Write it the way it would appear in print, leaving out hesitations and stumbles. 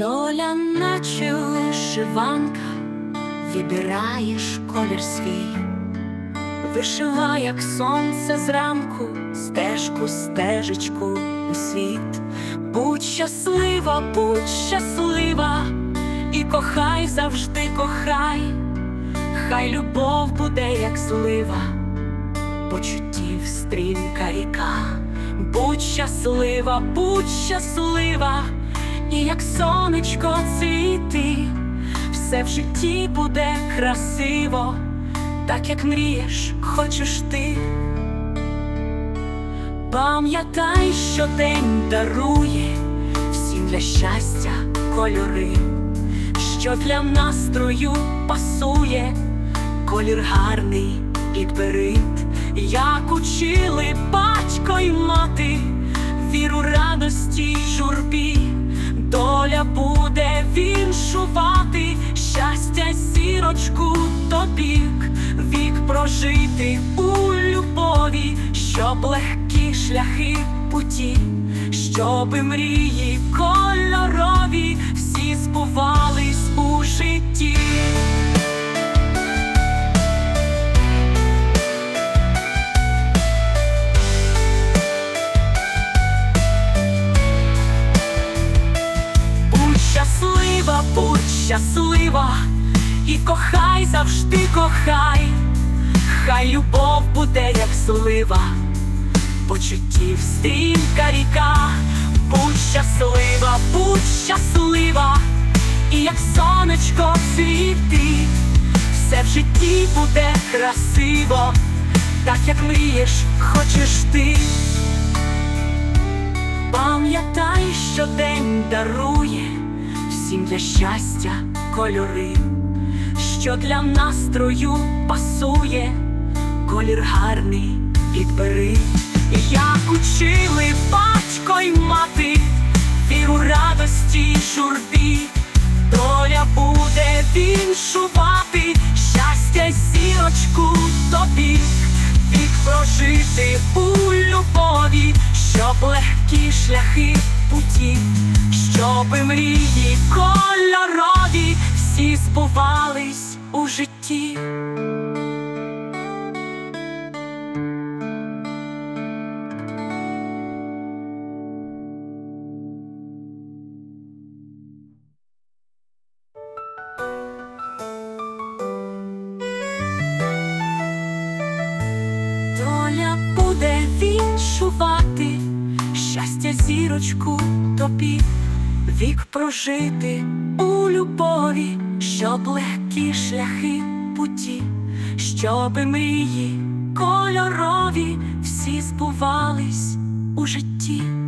Доля, наче вишиванка, вибираєш колір свій, вишивай, як сонце зранку, стежку, стежечку у світ. Будь щаслива, і кохай, завжди кохай, хай любов буде, як злива, почуттів стрімка ріка. Будь щаслива, і як сонечко цвіти, все в житті буде красиво, так як мрієш, хочеш ти. Пам'ятай, що день дарує всім для щастя кольори, що для настрою пасує, колір гарний підбери. Як учили батько й мати, віру, радості й журбі, доля буде віншувати, щастя, зірочку тобі, вік прожити у любові, щоб легкі шляхи путі, щоби мрії кольорові всі збувались у житті. Будь щаслива, і кохай, завжди кохай, хай любов буде, як злива, почуттів стрімка ріка. Будь щаслива, і як сонечко цвіти, все в житті буде красиво, так як мрієш, хочеш ти. Пам'ятай, що день дарує всім для щастя кольори, що для настрою пасує, колір гарний підбери. Як учили батько й мати, віру, радості й журбі, доля буде віншувати, щастя, зірочку тобі, вік прожити у любові, щоб легкі шляхи путі, щоби мрії кольорові всі збувались у житті. Доля буде віншувати, щастя, зірочку тобі, вік прожити у любові, щоб легкі шляхи путі, щоби мрії кольорові всі збувались у житті.